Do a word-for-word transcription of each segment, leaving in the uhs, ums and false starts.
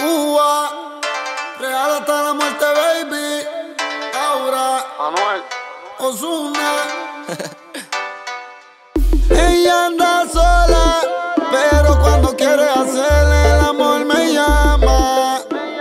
Uva, real hasta la muerte, baby. Aura, Anuel, Ozuna. Ella anda sola, pero cuando quiere hacerle el amor me llama.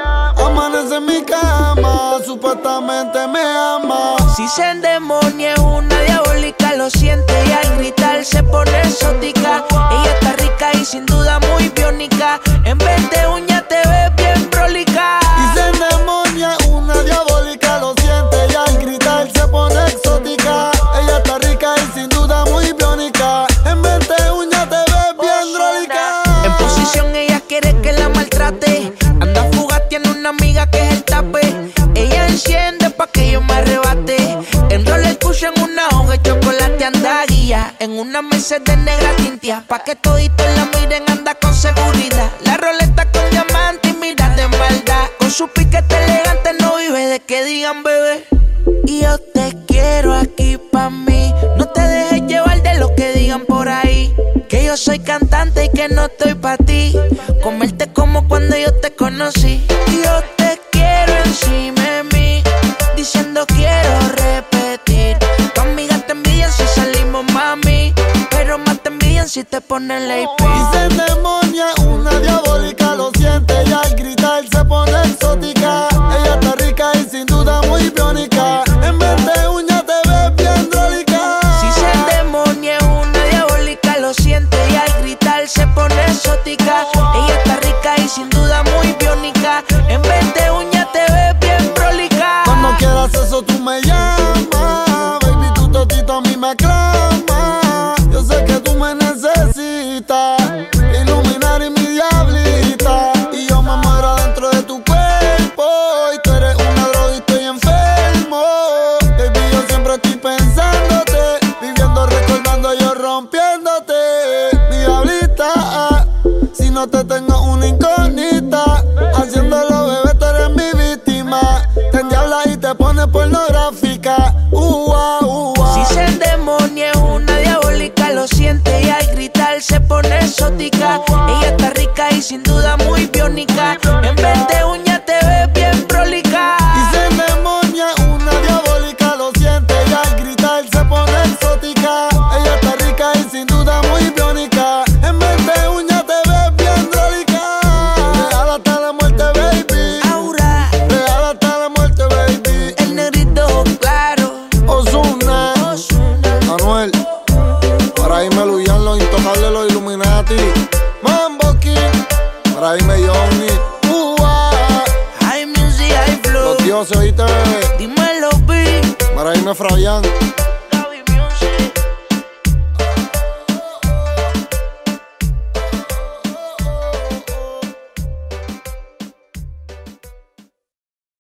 Amanece en mi cama, supuestamente me ama. Si se endemonia es una diabólica, lo siente y al gritar se pone exótica. Ella está rica y sin duda muy biónica. En vez de uña te ves bien prolica. Y se endemonia es una diabólica, lo siente y al gritar se pone exótica. Ella está rica y sin duda muy biónica. En vez de uña te ves bien drólica. En posición ella quiere que la maltrate. Anda fugaz, tiene una amiga que es el tape. Ella enciende pa' que yo me arrebate. Enrola el cucho en una hoja de chocolate, anda guía. En una Mercedes negra tintia, pa' que toditos la miren, anda con seguridad. La roleta con diamante y mira de maldad. Con su piquete elegante no vive de que digan bebé. Y yo te quiero aquí pa' mí. No te dejes llevar de lo que digan por ahí. Que yo soy cantante y que no estoy pa' ti. Comerte como cuando yo te conocí. Y yo te quiero encima de mí, diciendo quiero repetir. Tu amiga te envidian si salimos, mami, pero más te envidian si te ponen la I P. Y se endemonia una diabólica, lo siente y al gritar se pone exótica. Ella está rica y sin duda muy biónica. En vez de uña te ves bien drólica. Si se endemonia es una diabólica, lo siente y al gritar se pone exótica. Ella está rica y sin duda muy biónica. En vez de uña te ves bien prolica. Cuando quieras eso tú me llamas, baby, tu totito a mí me aclama. Yo sé que tú me necesitas, iluminar y mi diablita. Y yo me muero dentro de tu cuerpo, y tú eres una droga y estoy enfermo. Baby, yo siempre estoy pensándote, viviendo, recordando, yo rompiéndote. Mi diablita, si no te tengo una incógnita, haciéndolo bebé tú eres mi víctima. Te endiablas y te pones pornográfica. Ua, ua. Si se endemonia es una diabólica, lo siente y al gritar se pone exótica. Ella está rica y sin duda muy biónica. En vez de uña te ves bien prolica. Y se endemonia una diabólica, lo siente y al gritar se pone exótica. Ella está rica y sin duda muy biónica. En vez de uña te ves bien drólica. Real hasta la muerte, baby. Aura, Real hasta la muerte, baby. el negrito claro. Ozuna, Anuel, para irme Luyan, los intocables, los Illuminati. Mambo King, para irme Johnny. Ua, High music, high flow. los dioses, oíste, bebé. Dímelo, B. Para irme Fabián.